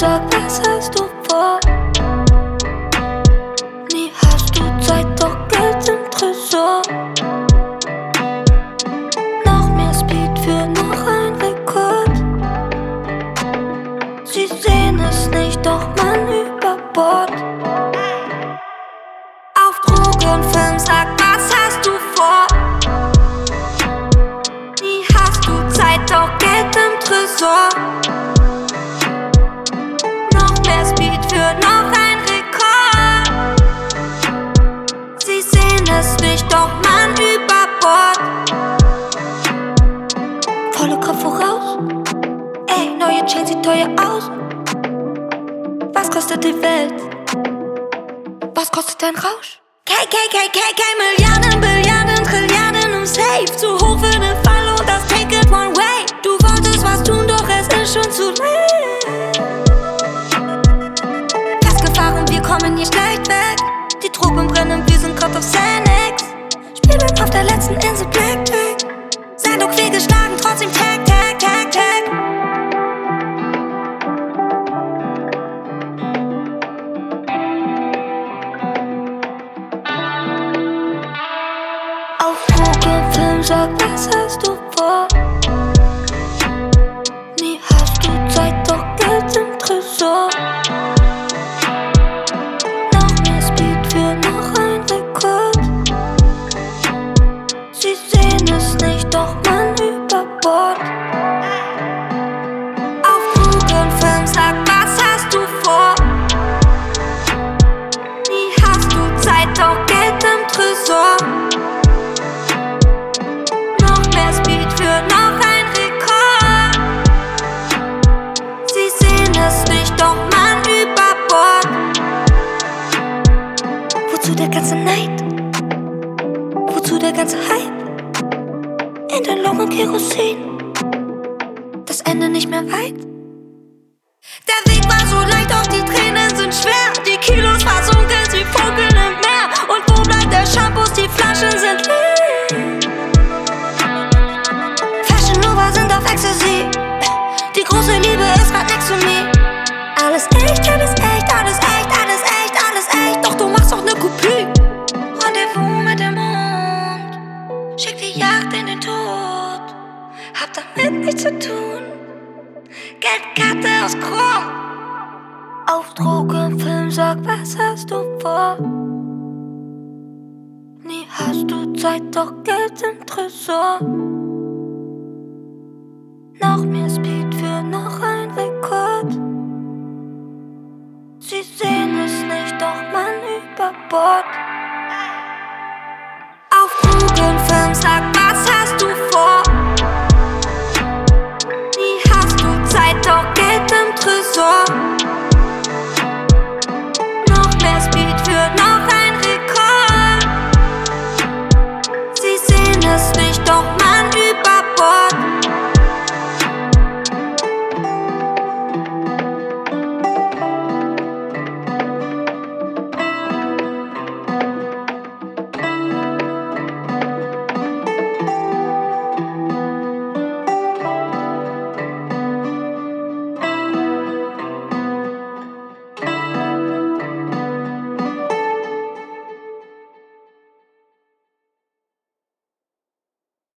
sag, was hast du vor? Nie hast du Zeit, doch Geld im Tresor. Noch mehr Speed für noch ein Rekord. Sie sehen es nicht, doch man über Bord. Auf Drogen, Film, sag, was hast du vor? Nie hast du Zeit, doch Geld im Tresor. Noch mehr Speed für noch ein Rekord. Sie sehen es nicht, doch man über Bord. Volle Kopf voraus. Ey, neue Chain sieht teuer aus. Was kostet die Welt? Was kostet dein Rausch? Milliarden, Billiarden, Trilliarden im Safe. Zu hoch für den Fall und das Ticket one way. Du wolltest was tun, doch es ist schon zu late. Festgefahren, wir kommen hier schlecht weg. Die Truppen brennen, wir sind grad auf Xanax. Spielen auf der letzten Insel Blackjack. Sein doch fehlgeschlagen, trotzdem Tag, Tag, Tag, Tag. Auf Drogen, Film, sag, was hast du vor? Nie hast du Zeit, doch Geld im Tresor. Noch mehr Speed für noch ein Rekord. Sie sehen es nicht, doch man über Bord. Auf Drogen, Film, sag, was hast du vor? Nie hast du Zeit, doch Geld im Tresor. Noch mehr Speed für noch ein Rekord. Sie sehen es nicht, doch man über Bord. Wozu der ganze Neid? Wozu der ganze Hype? In den Loch und Kerosin. Das Ende nicht mehr weit. Der Weg war so leicht, doch die Tränen sind schwer. Die Kilos versunken, sie funkeln im Meer. Und wo bleibt der Shampoos? Die Flaschen sind leer. Fashion Nova sind auf Ecstasy. Die große Liebe ist grad next to me. Alles echt, alles echt, alles echt, alles echt, alles echt. Doch du machst doch ne Kopie. Rendezvous mit dem Mond. Schick die Jagd in den Tod. Hab damit nichts zu tun. Geldkarte aus Chrom. Auf Drogen, Film, sag, was hast du vor? Nie hast du Zeit, doch Geld im Tresor. Noch mehr Speed für noch ein Rekord. Sie sehen es nicht, doch man über Bord. Auf Drogen, Film, sag, was hast du vor? Nie hast du Zeit, doch Geld im Tresor. Noch mehr Speed für noch ein Rekord. Sie sehen es nicht, doch